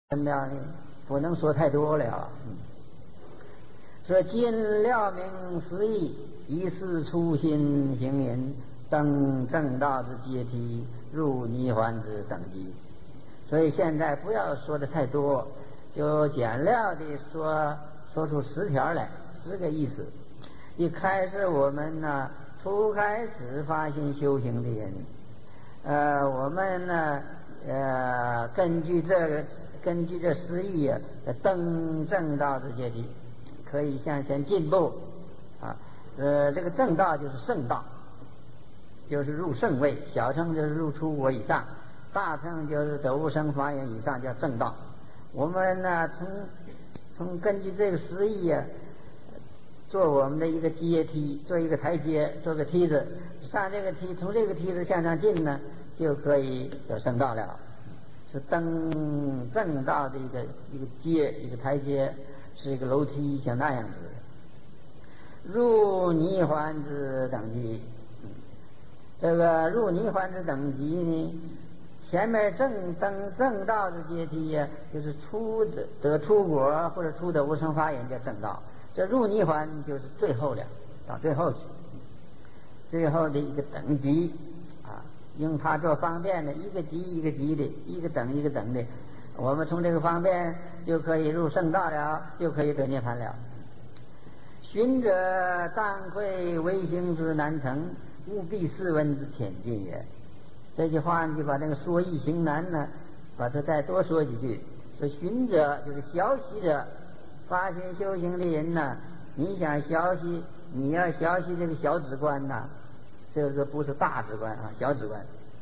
怎么样呢？不能说太多了。说今了明思义，以是初心行淫，登正道之阶梯，入涅槃之等级。所以现在不要说的太多，就简要的说出10条来，10个意思。一开始我们呢，初开始发心修行的人，我们呢，根据这10义啊，登正道之阶梯，可以向前进步啊。这个正道就是圣道，就是入圣位；小乘就是入出国以上，大乘就是得无生法眼以上，叫正道。我们呢，从根据这个10义啊，做我们的一个阶梯，做一个台阶，做个梯子，上这个梯，从这个梯子向上进呢，就可以有圣道了。是登正道的一个阶，一个台阶，是一个楼梯，像那样子。入涅槃之等级，这个入涅槃之等级呢，前面登正道的阶梯呀，就是得出国或者出得无生法眼叫正道。这入涅槃就是最后了，到最后去，最后的一个等级啊。用它做方便的，一个级一个级的，一个等一个等的，我们从这个方便就可以入圣道了，就可以得涅槃了。寻者当愧为行之难成，务必试问之浅近也。这句话你就把那个说易行难呢，把它再多说几句。说寻者就是学习者，发心修行的人呢，你想学习，你要学习这个小止观呐，这个不是大止观啊，小止观。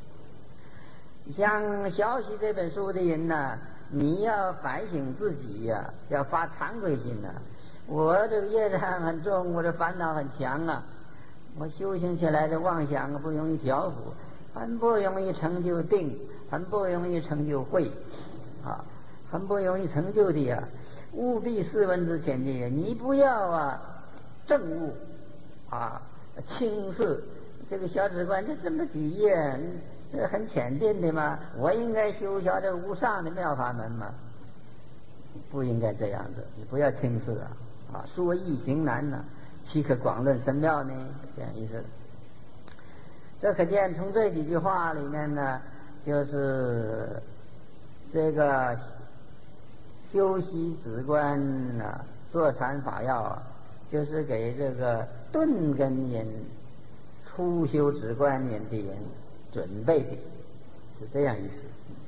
像学习这本书的人呢，你要反省自己呀，要发惭愧心呐。我这个业障很重，我这烦恼很强啊，我修行起来的妄想不容易调伏，很不容易成就定，很不容易成就慧啊，很不容易成就的呀。务必试问之浅近也，你不要证悟啊，轻视这个小止观，就这么几页，这很浅近的嘛。我应该修学这个无上的妙法门嘛，不应该这样子。你不要轻视啊，说易行难呢，岂可广论深妙呢？这样意思。这可见从这几句话里面呢，就是这个修习止观啊，坐禅法要啊，就是给这个顿根人、初修止观人的人准备的，是这样意思。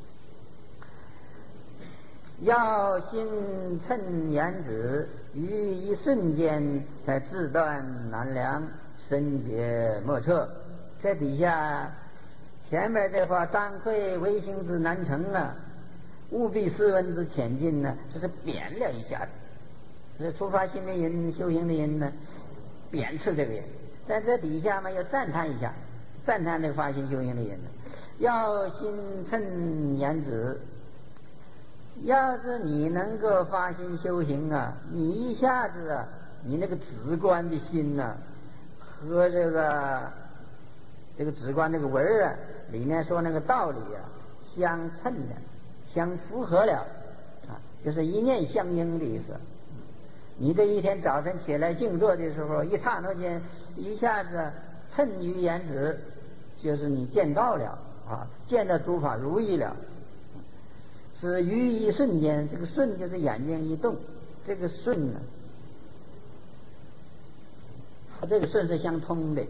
要心趁言止，于一瞬间才自断难量，深觉莫测。这底下前面这话，当愧为行之难成啊，务必试问之浅近呢，这是贬了一下子。这出发心的人、修行的人呢，贬斥这个人。在这底下嘛，要赞叹一下，赞叹这个发心修行的人呢。要心趁言止，要是你能够发心修行啊，你一下子你那个止观的心呢，和这个止观那个文儿里面说那个道理相称的，相符合了就是一念相应的意思。你这一天早晨起来静坐的时候，一刹那间一下子趁于言止，就是你见到了见到诸法如意了。是于一瞬间，这个瞬就是眼睛一动，这个瞬呢，和这个瞬是相通的，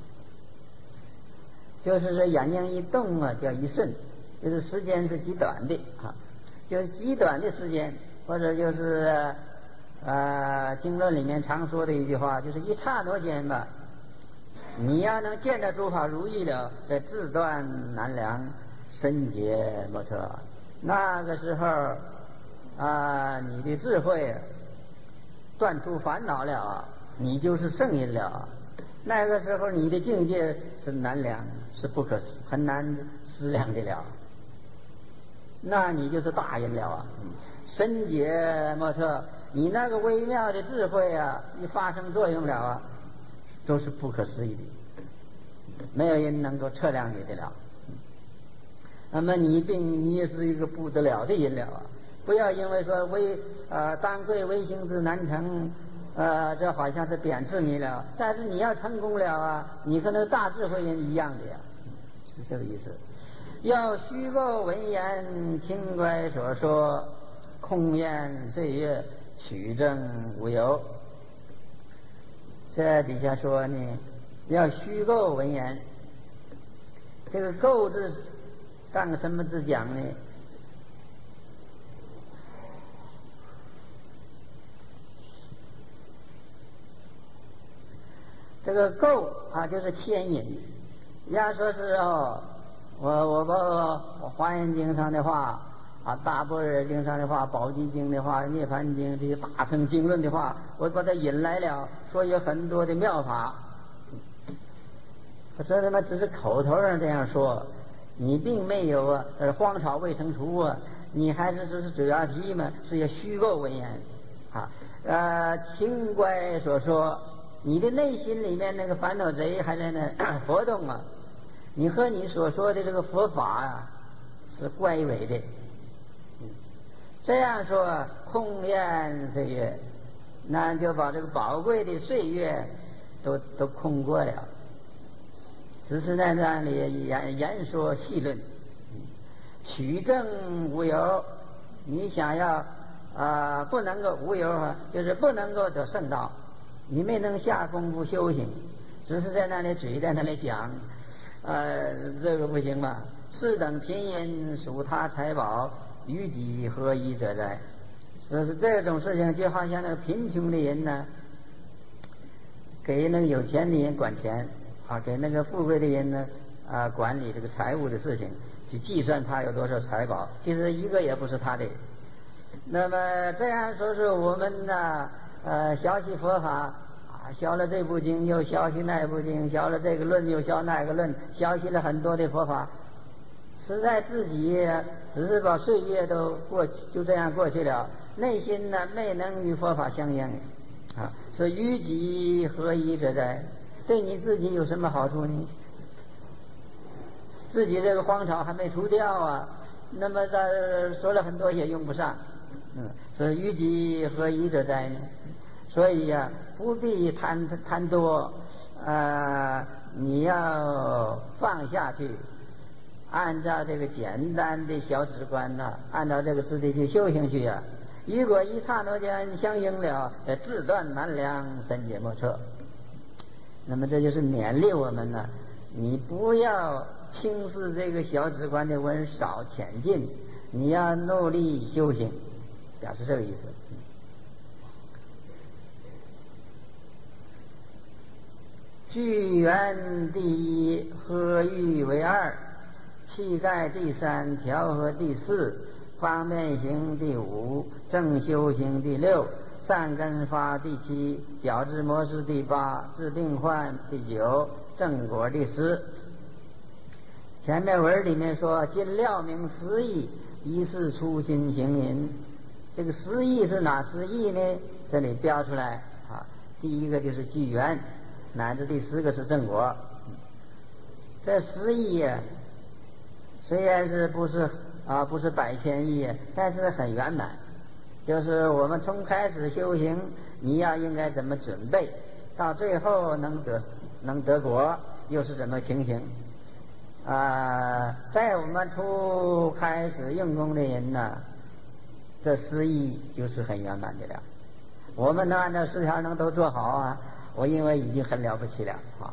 就是说眼睛一动叫一瞬，就是时间是极短的就是极短的时间，或者就是经论里面常说的一句话，就是一刹那间吧，你要能见到诸法如意了，这自断难量，深觉莫测。那个时候你的智慧断除烦恼了，你就是圣人了。那个时候你的境界是难量，是不可很难思量的了，那你就是大人了深觉莫测。你那个微妙的智慧一发生作用了都是不可思议的，没有人能够测量你的了。那么你也是一个不得了的人了不要因为说当贵为行之难成，这好像是贬斥你了。但是你要成功了啊，你和那个大智慧人一样的呀，是这个意思。要虚构文言，听乖所说，空言岁月，取证无由。这底下说呢，要虚构文言。这个构字当什么字讲呢？这个构啊，就是牵引。要说是我把华严经上的话啊，大般若经上的话，宝积经的话，涅槃经这些大乘经论的话，我把它引来了，说有很多的妙法。这他妈只是口头上这样说，你并没有荒草未成除啊，你还是只是嘴牙皮嘛，是要虚构文言啊。清乖所说，你的内心里面那个烦恼贼还在那活动啊，你和你所说的这个佛法啊是乖违的。这样说空言岁月，那就把这个宝贵的岁月都空过了。只是在那里言说细论，取证无由。你想要不能够无由啊，就是不能够得圣道，你没能下功夫修行，只是在那里嘴在那里讲，这个不行嘛。是等贫人属他财宝，与己何宜者哉？所以这种事情就好像那个贫穷的人呢，给那个有钱的人管钱啊，给那个富贵的人呢管理这个财务的事情，去计算他有多少财宝，其实一个也不是他的。那么这样说是我们呢学习佛法啊，学了这部经又学习那部经，学了这个论又学那个论，学习了很多的佛法，实在自己只是把岁月都就这样过去了，内心呢没能与佛法相应啊，说与己何宜者哉？对你自己有什么好处呢？自己这个荒草还没除掉啊，那么说了很多也用不上。所以与己何宜者哉呢？所以呀，不必贪多，你要放下去，按照这个简单的小止观呐，按照这个次第去修行去呀。如果一刹那间相应了，自断难量，深解莫测。那么这就是勉励我们呢，你不要轻视这个小止观的文少浅近，你要努力修行，表示这个意思。聚缘第一，合欲为二，气概第三，调和第四，方便行第五，正修行第六，善根发第七，矫治模式第八，治病患第九，正果第10。前面文里面说今料明10义，一是初心行人。这个10义是哪10义呢？这里标出来啊，第一个就是聚缘，乃至第10个是正果。这10义虽然是不是百千义，但是很圆满。就是我们从开始修行，你要应该怎么准备，到最后能得果，又是怎么情形？在我们初开始用功的人呢，这10义就是很圆满的了。我们能按照10条能都做好啊，我认为已经很了不起了啊。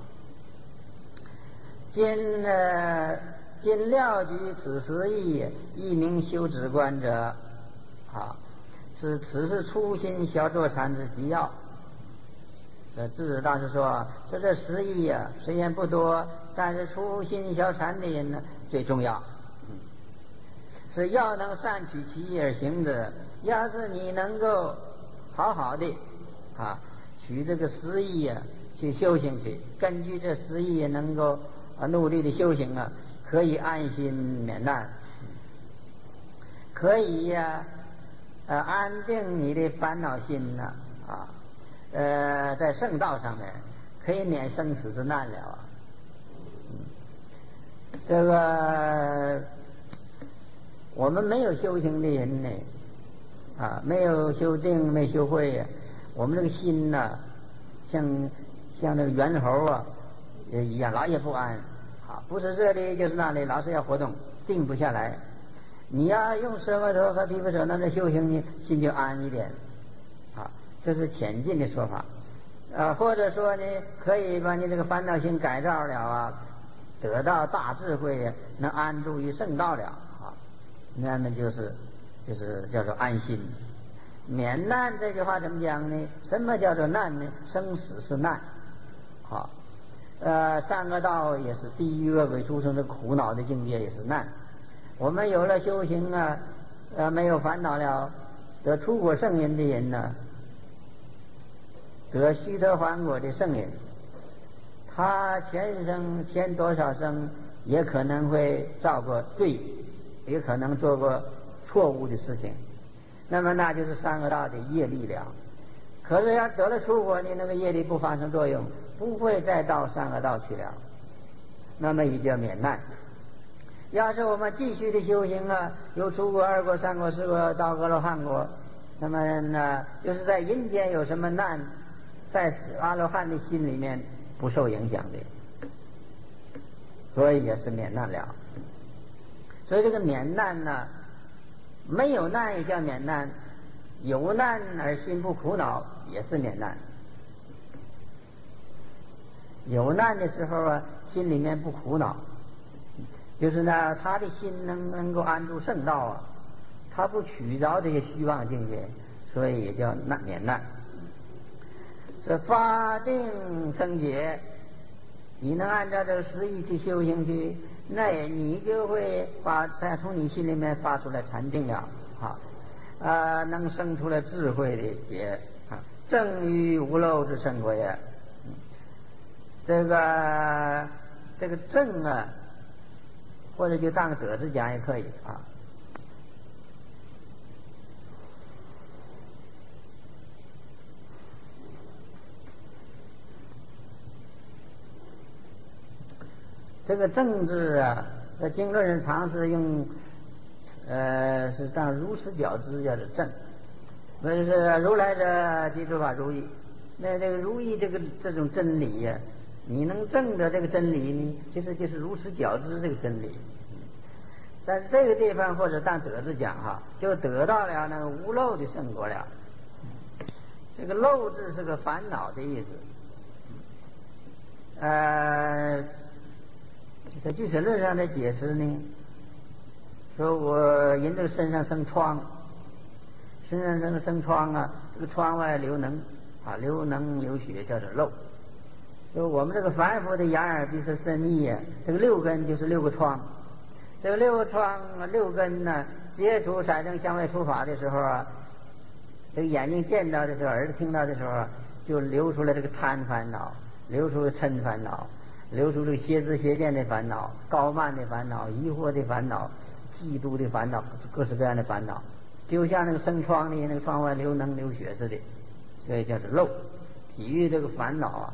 今料举此10义，一名修止观者啊，此是初心小坐禅之基要。智者大师说，这10义啊，虽然不多，但是初心小禅的人呢最重要。是要能善取其意而行的。要是你能够好好的取这个10义去修行去，根据这10义能够努力的修行可以安心免难，可以安定你的烦恼心在圣道上面可以免生死之难了这个我们没有修行的人呢， 啊，没有修定，没修会，我们这个心呢，像那个猿猴啊也一样，老也不安啊，不是这里就是那里，老是要活动，定不下来。你要用舍摩陀和毗婆舍那的修行呢，心就安一点啊，这是浅近的说法。或者说呢，可以把你这个烦恼心改造了啊，得到大智慧，能安住于圣道了啊，那么就是叫做安心。免难这句话怎么讲呢？什么叫做难呢？生死是难，好，善恶道也是地狱恶鬼畜生的苦恼的境界也是难。我们有了修行啊，没有烦恼了，得出果圣人的人呢，得须陀洹果的圣人，他前生前多少生也可能会造过罪，也可能做过错误的事情，那么那就是善恶道的业力了。可是要得了出果呢，那个业力不发生作用，不会再到善恶道去了，那么也叫免难。要是我们继续的修行啊，有出果、二果、三果、四果到阿罗汉果，那么呢，就是在阴间有什么难，在阿罗汉的心里面不受影响的，所以也是免难了。所以这个免难呢，没有难也叫免难，有难而心不苦恼也是免难。有难的时候啊，心里面不苦恼，就是呢，他的心能够安住圣道啊，他不取着这些虚妄境界，所以也叫免难。是发定生解，你能按照这个实意去修行去，那你就会再从你心里面发出来禅定了啊，能生出来智慧的解啊，正于无漏之圣果也。这个正啊，或者就当个得字讲也可以啊。这个正字啊，在经论上常是用是当如实觉知叫做正，那就是如来的基础法如意。那这个如意这种真理呀，你能证得这个真理呢，就是如实觉知这个真理。但是这个地方或者当得字讲哈，就得到了那个无漏的圣果了。这个漏字是个烦恼的意思。在俱舍论上的解释呢，说我人这个身上生疮，身上生疮啊，这个疮外流能啊，流能流血叫做漏。就我们这个凡夫的眼耳鼻舌身意啊，这个六根就是六个疮。这个六个疮六根呢，接触色声香味触法的时候啊，这个眼睛见到的时候，耳朵听到的时候啊，就流出来这个贪烦恼，流出嗔烦恼，流出这个邪知邪见的烦恼，高慢的烦恼，疑惑的烦恼，嫉妒的烦恼，各式各样的烦恼，就像那个生疮的那个疮外流脓流血似的，所以叫做漏。体育这个烦恼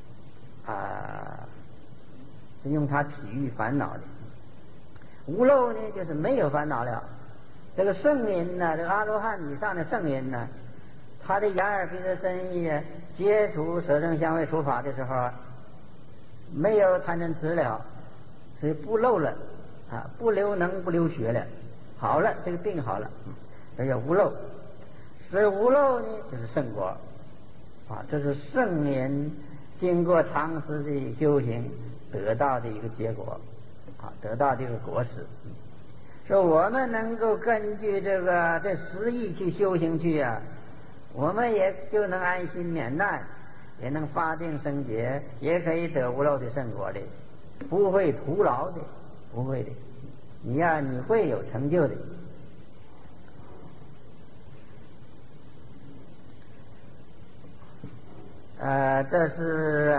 是用它体育烦恼的。无漏呢，就是没有烦恼了。这个圣人呢，这个阿罗汉以上的圣人呢，他的眼耳鼻舌身意接触色声香味触法的时候，没有贪嗔痴了，所以不漏了啊，不流脓不流血了，好了，这个病好了，这叫无漏。所以无漏呢，就是圣果啊，这是圣人经过长时的修行得到的一个结果啊，得到这个果实。说我们能够根据这实意去修行去啊，我们也就能安心免难，也能发定生解，也可以得无漏的圣果的，不会徒劳的，不会的。你会有成就的。这是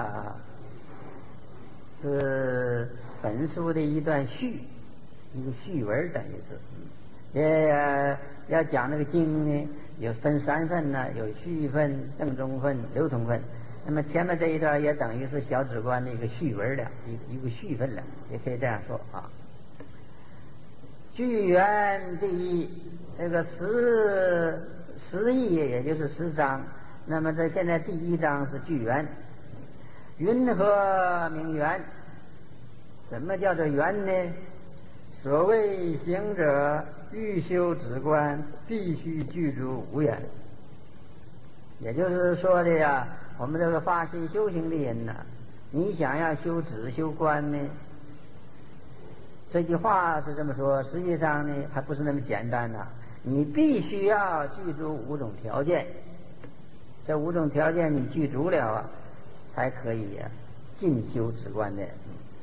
是本书的一段序，一个序文，等于是。也要讲那个经呢，有分三份呢，有序分、正中分、流通分。那么前面这一段也等于是小止观的一个序文了，一个序分了，也可以这样说啊。 具缘第一，这个十义也就是10章。那么这现在第1章是具缘。云何名缘？什么叫做缘呢？所谓行者欲修止观，必须具足无缘。也就是说的呀，我们这个发心修行的人呢，你想要修止修观呢，这句话是这么说，实际上呢还不是那么简单呐。你必须要具足5种条件，这5种条件你具足了啊，才可以进修止观的。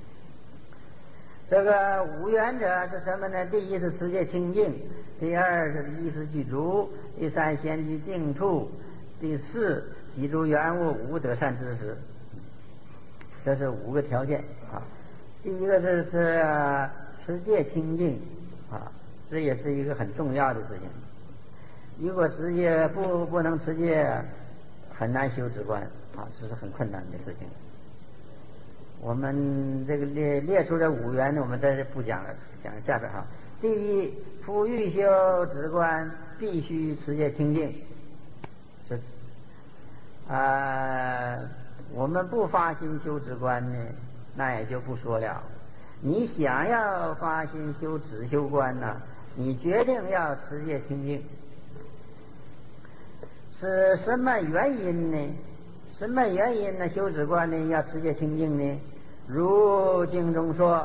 这个5原则是什么呢？第一是持戒清净，第二是依时具足，第三先居净处，第4习诸缘物，无得善知识。这是5个条件啊。第一个是持戒清净啊，这也是一个很重要的事情。如果持戒不能持戒，很难修止观啊，这是很困难的事情。我们这个列出这5原呢，我们在这不讲了，讲下边哈。第一，夫欲修止观，必须持戒清净。这我们不发心修止观呢，那也就不说了。你想要发心修止修观呢，你决定要持戒清净。是什么原因呢？什么原因呢？修止观呢要持戒清净呢？如经中说，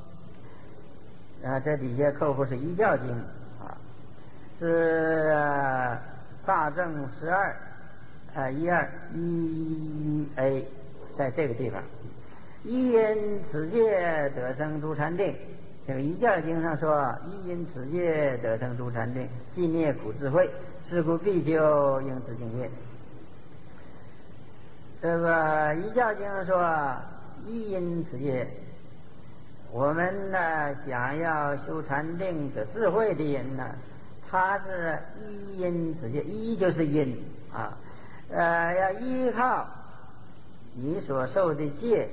这底下扣户是一教经啊，是大正12121A，在这个地方，一因此戒得生诸禅定。这个一教经上说，一因此戒得生诸禅定，寂灭苦智慧，是故必修应持净戒。这个一教经上说，一因此戒，我们呢想要修禅定得智慧的人呢，他是一因此戒，一就是因啊，要依靠你所受的戒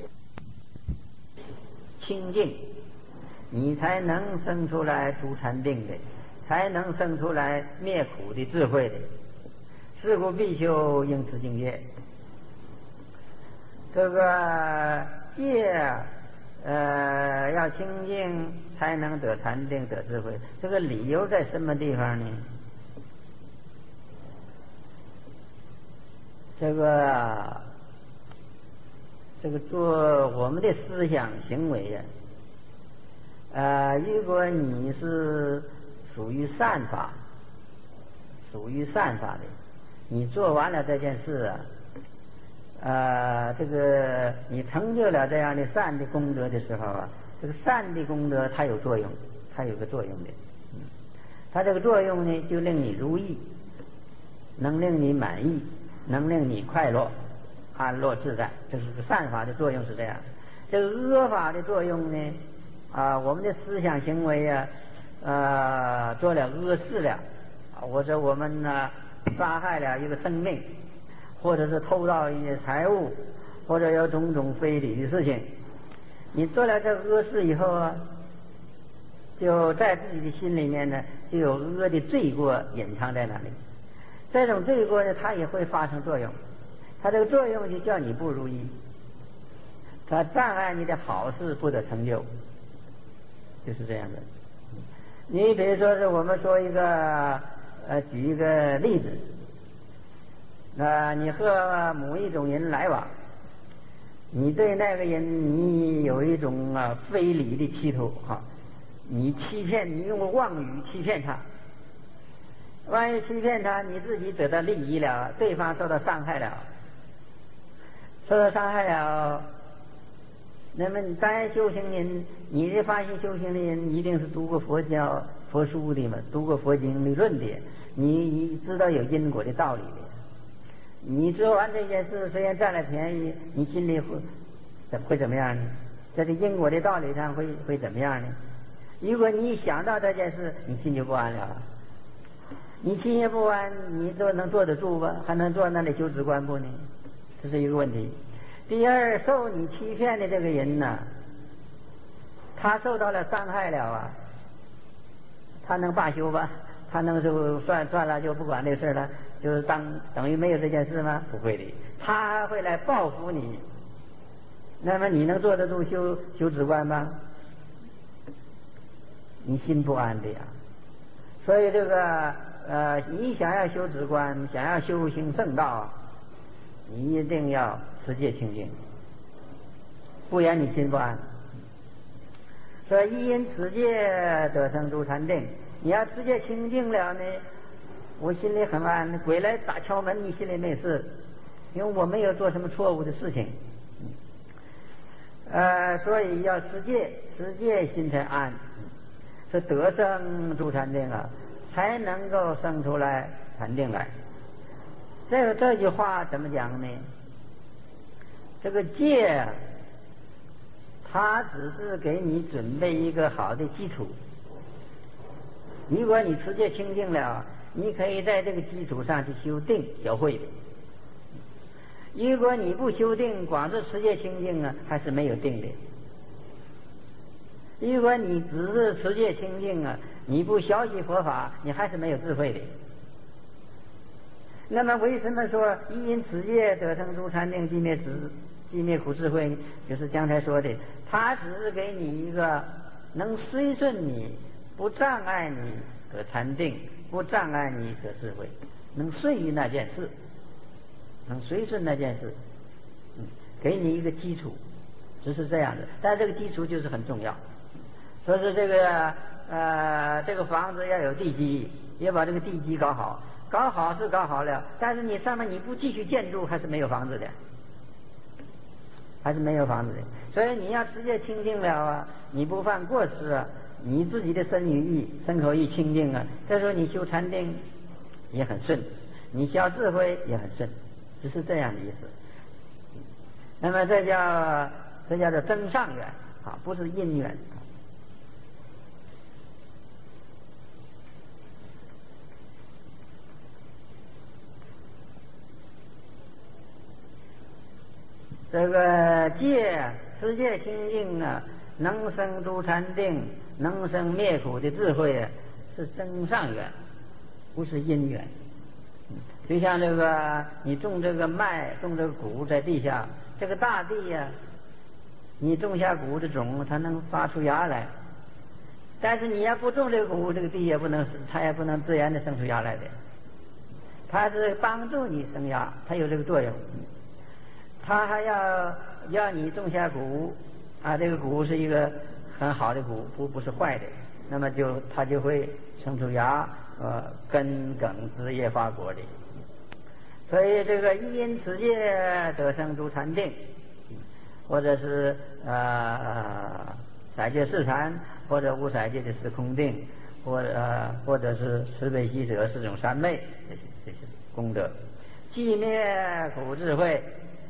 清净，你才能生出来诸禅定的，才能生出来灭苦的智慧的。是故必修应持净戒。这个戒要清净才能得禅定得智慧，这个理由在什么地方呢？这个做我们的思想行为如果你是属于善法的，你做完了这件事这个你成就了这样的善的功德的时候这个善的功德它有作用，它有个作用的，它这个作用呢就令你如意，能令你满意，能令你快乐安乐自在。这是个善法的作用是这样。这个恶法的作用呢我们的思想行为做了恶事了，或者我们杀害了一个生命，或者是偷盗一些财物，或者有种种非礼的事情，你做了这恶事以后就在自己的心里面呢就有恶的罪过隐藏在那里。这种罪过呢它也会发生作用，它这个作用就叫你不如意，它障碍你的好事不得成就，就是这样的。你比如说是我们说一个举一个例子，你和某一种人来往，你对那个人你有一种非礼的企图你欺骗，你用妄语欺骗他，万一欺骗他，你自己得到利益了，对方受到伤害了，那么你当然修行人，你的发心修行的人一定是读过佛教佛书的嘛，读过佛经理论的，你知道有因果的道理的。你做完这件事虽然占了便宜，你心里会怎么样呢？在这因果的道理上会怎么样呢？如果你想到这件事，你心就不安了。你心也不安，你能坐得住吧？还能坐那里修止观不呢？这是一个问题。第二，受你欺骗的这个人呢，他受到了伤害了他能罢休吧？他能就算了就不管这事了，就是等于没有这件事吗？不会的，他还会来报复你。那么你能坐得住修止观吗？你心不安的呀。所以这个你想要修止观，想要修行圣道，你一定要持戒清净，不然你心不安。所以因持戒得生诸禅定。你要持戒清净了呢，我心里很安，鬼来打敲门你心里没事，因为我没有做什么错误的事情。所以要持戒心才安，是得生诸禅定啊，才能够生出来禅定来。这句话怎么讲呢？这个戒它只是给你准备一个好的基础。如果你持戒清净了，你可以在这个基础上去修定学会的。如果你不修定，光是持戒清净啊，还是没有定的。如果你只是持戒清净啊，你不学习佛法，你还是没有智慧的。那么为什么说因持戒得生诸禅定，寂灭苦智慧呢？就是刚才说的，它只是给你一个能随顺你，不障碍你得禅定，不障碍你得智慧，能顺于那件事，能随顺那件事，给你一个基础，只是这样的。但这个基础就是很重要。说是这个房子要有地基，也把这个地基搞好，搞好是搞好了，但是你上面你不继续建筑，还是没有房子的，还是没有房子的。所以你要持戒清净了啊，你不犯过失啊，你自己的身语意、身口意清净啊，这时候你修禅定也很顺，你消智慧也很顺，只是这样的意思。那么这叫做增上缘啊，不是因缘。这个持戒清净啊，能生诸禅定，能生灭苦的智慧啊，是增上缘，不是因缘。就像这个你种这个麦，种这个谷在地下，这个大地呀，你种下谷的种，它能发出芽来。但是你要不种这个谷，这个地它也不能自然的生出芽来的。它是帮助你生芽，它有这个作用。他还要你种下谷啊，这个谷是一个很好的谷，不是坏的，那么它就会生出芽，根梗枝叶发果的。所以这个因持戒得生诸禅定，或者是色界四禅，或者无色界的四空定，或者是慈悲喜舍四种三昧，这些功德，寂灭苦智慧。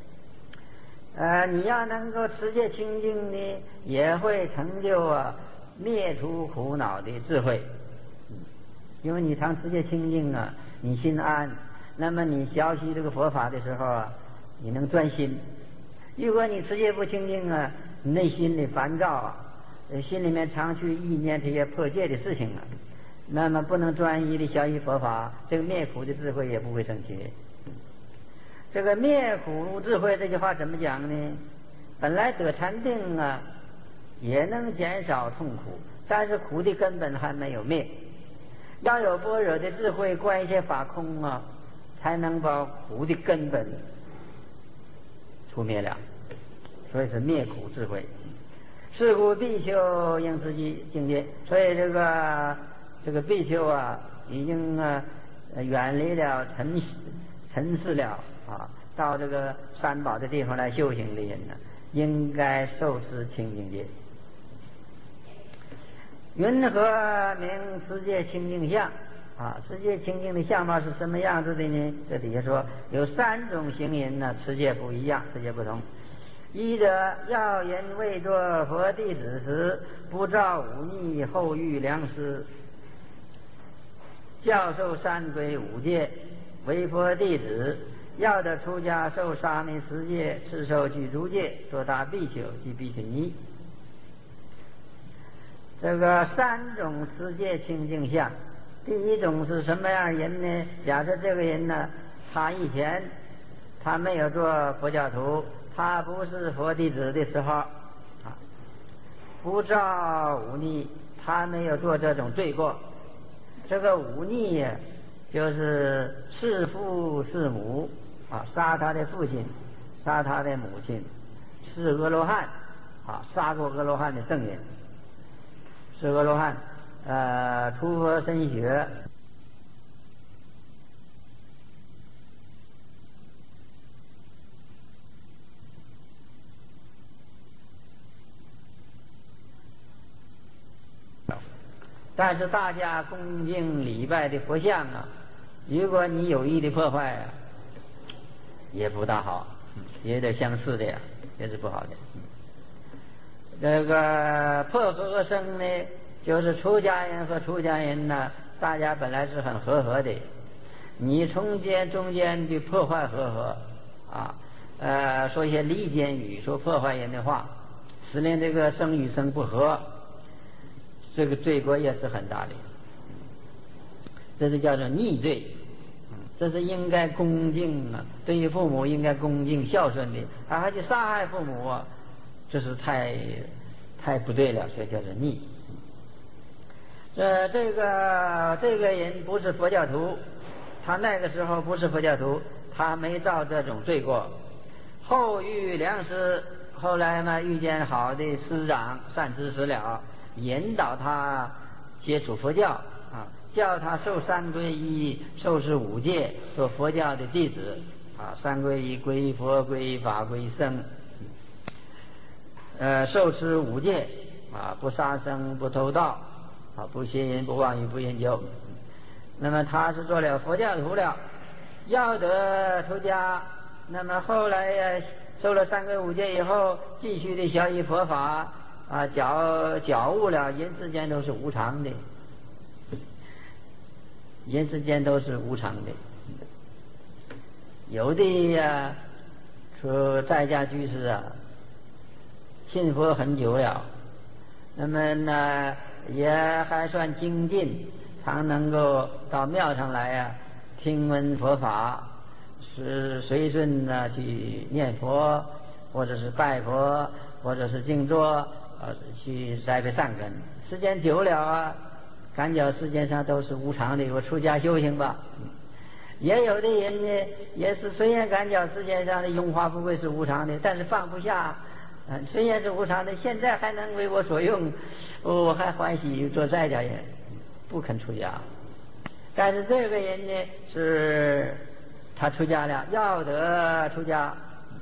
你要能够持戒清净呢，也会成就灭除苦恼的智慧。因为你常持戒清净啊，你心安，那么你学习这个佛法的时候啊，你能专心。如果你持戒不清净啊，内心里烦躁啊，心里面常去意念这些破戒的事情啊，那么不能专一的学习佛法，这个灭苦的智慧也不会升起。这个灭苦智慧这句话怎么讲呢？本来得禅定啊，也能减少痛苦，但是苦的根本还没有灭。要有般若的智慧，观一切法空啊，才能把苦的根本除灭了。所以是灭苦智慧。是故比丘应持境界。所以这个比丘啊，已经远离了尘世了啊，到这个三宝的地方来修行的人呢，应该受持清净戒。云何名持戒清净相？持戒清净的相貌是什么样子的呢？这底下说有3种行人呢，持戒不一样，持戒不同。一者要人未作佛弟子时，不造忤逆后遇良师，教授三规5戒，为佛弟子，要得出家受沙弥10戒，持受具足戒，做大比丘及比丘尼。 这个3种世界清净相。第一种是什么样人呢？假设这个人呢，他以前他没有做佛教徒，他不是佛弟子的时候啊，不造忤逆，他没有做这种罪过。这个忤逆呀，就是弑父弑母啊，杀他的父亲，杀他的母亲，是阿罗汉啊，杀过阿罗汉的圣人，是阿罗汉，出佛身血。但是大家恭敬礼拜的佛像啊，如果你有意的破坏啊，也不大好，也得相似的呀，也是不好的。这个破和合生呢，就是出家人和出家人呢，大家本来是很和合的，你中间的破坏和合啊，说一些离间语，说破坏人的话，使令这个生与生不和，这个罪过也是很大的，这是叫做逆罪。这是应该恭敬啊，对于父母应该恭敬孝顺的，还去杀害父母啊，这是太不对了，所以叫做逆。这个人不是佛教徒，他那个时候不是佛教徒，他没造这种罪过。后遇良师，后来呢遇见好的师长善知识了，引导他接触佛教啊，叫他受3皈依，受持5戒，做佛教的弟子啊。3皈依，皈依佛，皈依法，皈依僧。受持5戒啊，不杀生，不偷盗啊，不邪淫，不妄语，不饮酒。那么他是做了佛教徒了，要得出家。那么后来呀，受了3皈5戒以后，继续的学习佛法啊，觉悟了，人世间都是无常的，人世间都是无常的。有的呀，说在家居士啊，信佛很久了，那么呢也还算精进，常能够到庙上来啊，听闻佛法，是随顺呢去念佛，或者是拜佛，或者是静坐，去栽培善根。时间久了啊，感觉世界上都是无常的，我出家修行吧。也有的人呢，也是虽然感觉世界上的荣华富贵是无常的，但是放不下。虽然是无常的，现在还能为我所用，我还欢喜做在家人，不肯出家。但是这个人呢，是他出家了，要得出家，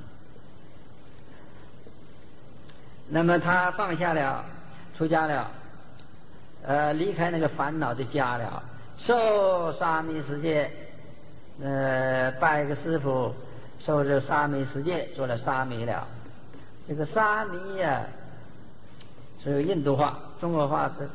那么他放下了，出家了，离开那个烦恼的家了，受沙弥十戒，拜一个师傅，受这沙弥十戒，做了沙弥了。这个沙弥呀，是印度话，中国话是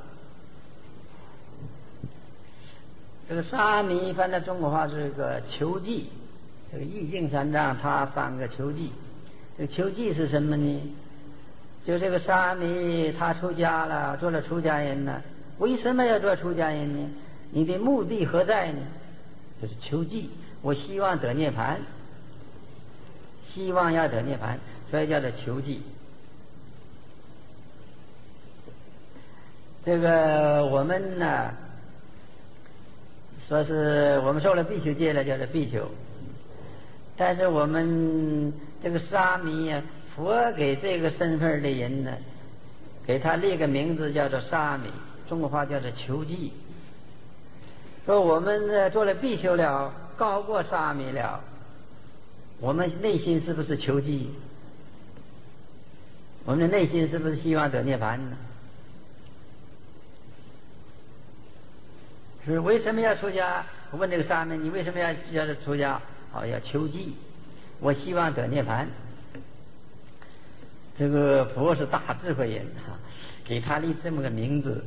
这个沙弥翻到中国话是个求济，这个易经三藏他翻个求济。这个求济是什么呢？就这个沙弥他出家了，做了出家人呢，为什么要做出家人呢？你的目的何在呢？就是求济，我希望得涅槃，希望要得涅槃，所以叫做求济。这个我们呢，说是我们受了比丘戒了，叫做比丘。但是我们这个沙弥呀，佛给这个身份的人呢，给他立个名字叫做沙弥，中国话叫做求济。说我们呢做了比丘了，高过沙弥了，我们内心是不是求济？我们的内心是不是希望得涅槃呢？是为什么要出家？我问这个沙弥，你为什么要出家？要求济，我希望得涅槃。这个佛是大智慧人给他立这么个名字。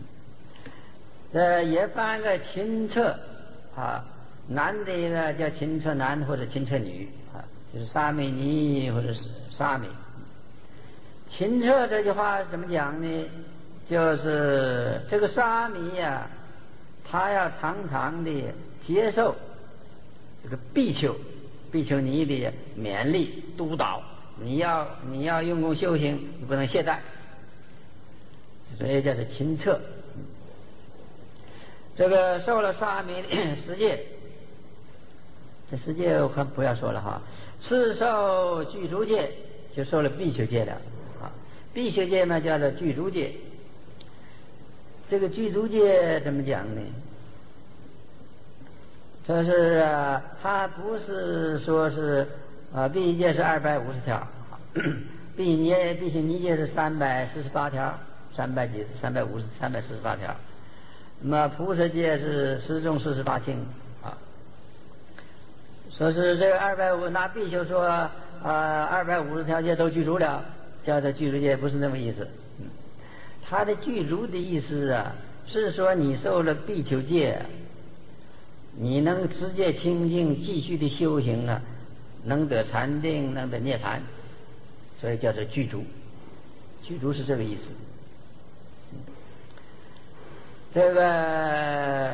也翻个秦彻男的呢叫秦彻男或者秦彻女就是沙弥尼或者是沙弥。秦彻这句话怎么讲呢？ 就是这个沙弥呀，他要常常的接受这个比丘尼的勉励督导，你要用功修行，你不能懈怠，所以叫做勤策。这个受了沙弥十戒，这十戒我看不要说了哈。次受具足戒，就受了比丘戒了啊。比丘戒嘛叫做具足戒。这个具足戒怎么讲呢？这是它不是说是比丘戒是250条，比丘尼戒是348条，348条。那么菩萨戒是10中48轻啊。说是这个250，拿比丘说250条戒都具足了，叫做具足戒，不是那么意思。他的具足的意思啊，是说你受了比丘戒，你能直接清净继续的修行啊，能得禅定，能得涅槃，所以叫做具足。具足是这个意思。这个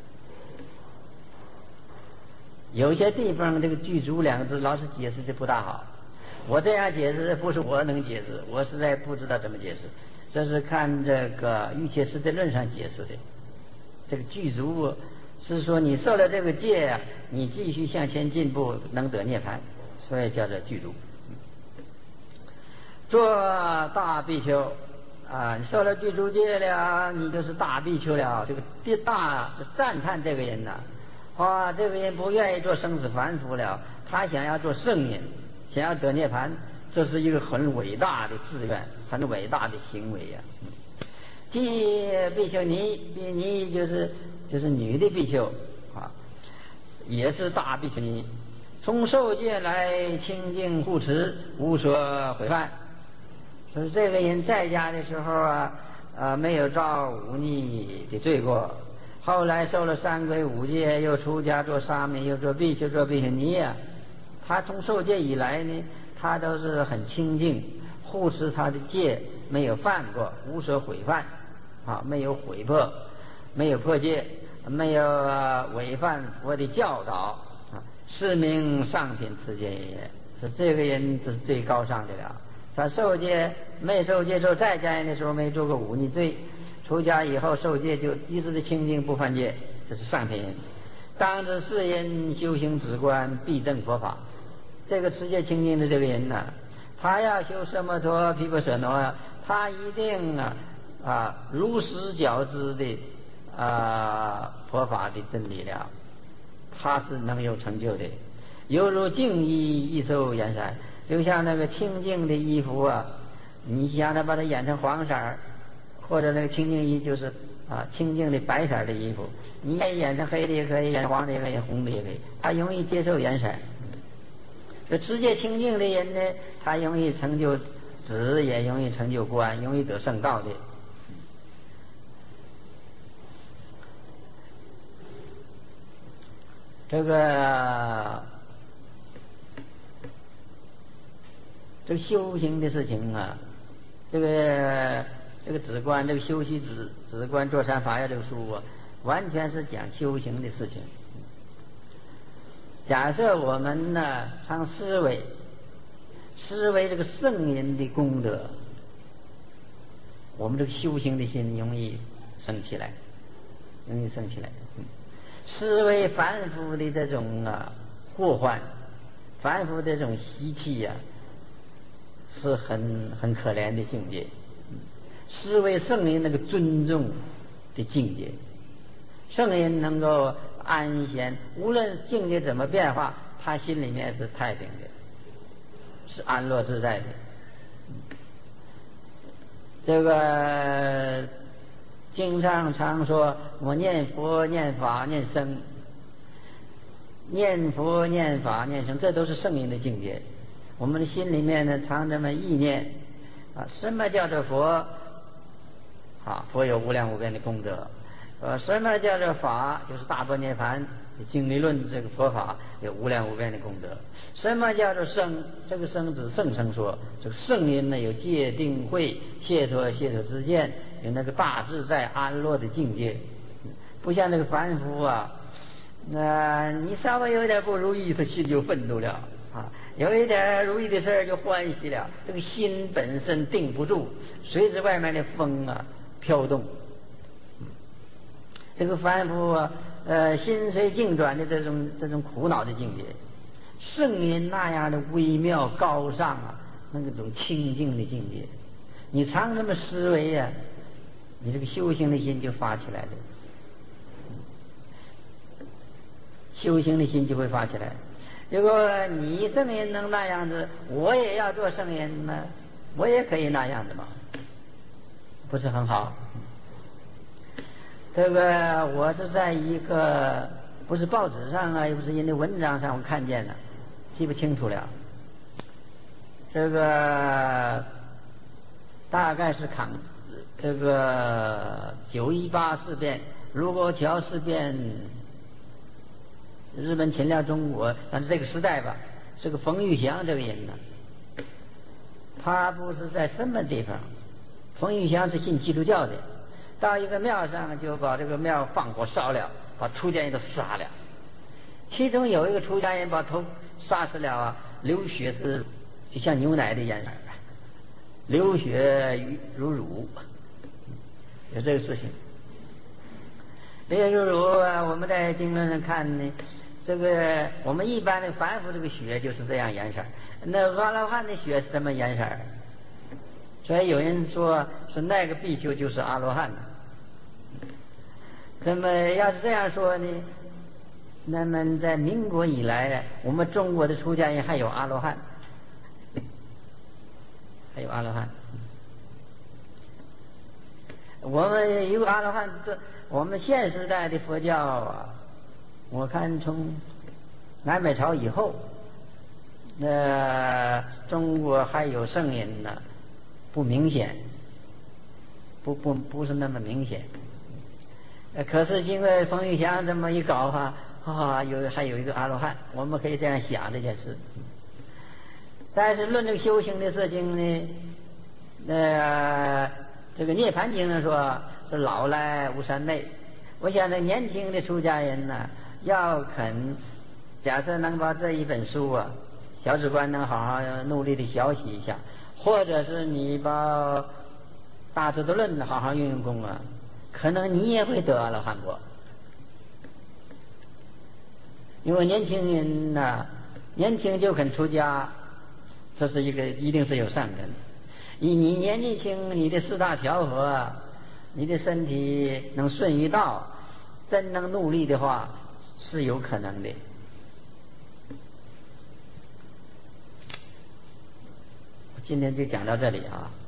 有些地方这个具足2个字老是解释的不大好，我这样解释不是我能解释，我实在不知道怎么解释，这是看这个瑜伽师在论上解释的。这个具足是说你受了这个戒，你继续向前进步，能得涅槃，所以叫做具足。做大比丘你受了具足戒了，你就是大比丘了。这个大是赞叹这个人呐，这个人不愿意做生死凡夫了，他想要做圣人，想要得涅槃，这是一个很伟大的志愿，很伟大的行为呀。即比丘尼就是女的比丘也是大比丘尼，从受戒来清净护持，无所毁犯。说这个人在家的时候没有造忤逆的罪过，后来受了3归5戒，又出家做沙弥，又做比丘，做比丘尼他从受戒以来呢，他都是很清净，护持他的戒，没有犯过，无所毁犯没有毁破，没有破戒，没有违犯佛的教导是名上品持戒也。说这个人这是最高尚的了。他受戒没受戒，受在家人的时候没做过忤逆罪，出家以后受戒就一直的清净不犯戒，这是上品人。当知世人修行止观，必证佛法。这个持戒清净的这个人他要修奢摩陀毗婆舍那他一定如实觉知的佛法的真理了，他是能有成就的。犹如净衣一受颜色，就像那个清净的衣服你想他把它染成黄色或者那个清净衣就是清净的白色的衣服，你染成黑的也可以，染黄的也可以，红的也可以，他容易接受颜色。这直接清净的人呢，他容易成就止，也容易成就观，容易得圣道的。这个修行的事情这个止观，这个修习止观坐禅法要这个书完全是讲修行的事情。假设我们常思维这个圣人的功德，我们这个修行的心容易升起来，思维凡夫的这种祸患，凡夫的这种习气是很可怜的境界。思维圣人那个尊重的境界，圣人能够安闲，无论境界怎么变化，他心里面是太平的，是安乐自在的。这个经上常说，我念佛念法念僧，念佛念法念僧，这都是圣人的境界。我们的心里面常这么意念什么叫做佛佛有无量无边的功德。什么叫做法？就是大般涅槃经理论这个佛法有无量无边的功德。什么叫做圣？这个圣指圣圣说，这个圣人有戒定慧、解脱之见， 有那个大自在安乐的境界，不像那个凡夫啊，你稍微有点不如意，他心就愤怒了啊；有一点如意的事就欢喜了。这个心本身定不住，随着外面的风啊飘动。这个凡夫啊，心随境转的这种苦恼的境界，圣人那样的微妙高尚啊，那种清净的境界，你常这么思维啊，你这个修行的心就发起来了，修行的心就会发起来。如果你圣人能那样子，我也要做圣人嘛，我也可以那样子嘛，不是很好？这个我是在一个不是报纸上啊，也不是人的文章上我看见的，记不清楚了。这个大概是这个918事变，卢沟桥事变，日本侵略中国，但是这个时代吧，是个冯玉祥这个人呢，他不是在什么地方，冯玉祥是信基督教的。到一个庙上，就把这个庙放火烧了，把出家人都杀了。其中有一个出家人把头杀死了啊，流血是就像牛奶的颜色，流血如乳，有这个事情。流血如乳啊，我们在经论上看呢，这个我们一般的凡夫这个血就是这样颜色，那阿罗汉的血是什么颜色？所以有人说那个比丘就是阿罗汉。那么要是这样说呢，那么在民国以来，我们中国的出家人还有阿罗汉，还有阿罗汉。我们有阿罗汉，我们现时代的佛教啊，我看从南北朝以后，中国还有圣人呢，不明显，不是那么明显。可是经过冯玉祥这么一搞哈，还有一个阿罗汉，我们可以这样想这件事。但是论这个修行的事情呢，这个涅盘经上说是老来无三昧。我想这年轻的出家人呢，要肯假设能把这一本书啊，小止观能好好努力的学习一下，或者是你把大智度论好好用功啊，可能你也会得阿罗汉果。因为年轻人呢，年轻就肯出家，这是一定是有善根。你年纪轻，你的四大调和，你的身体能顺于道，真能努力的话，是有可能的。今天就讲到这里啊。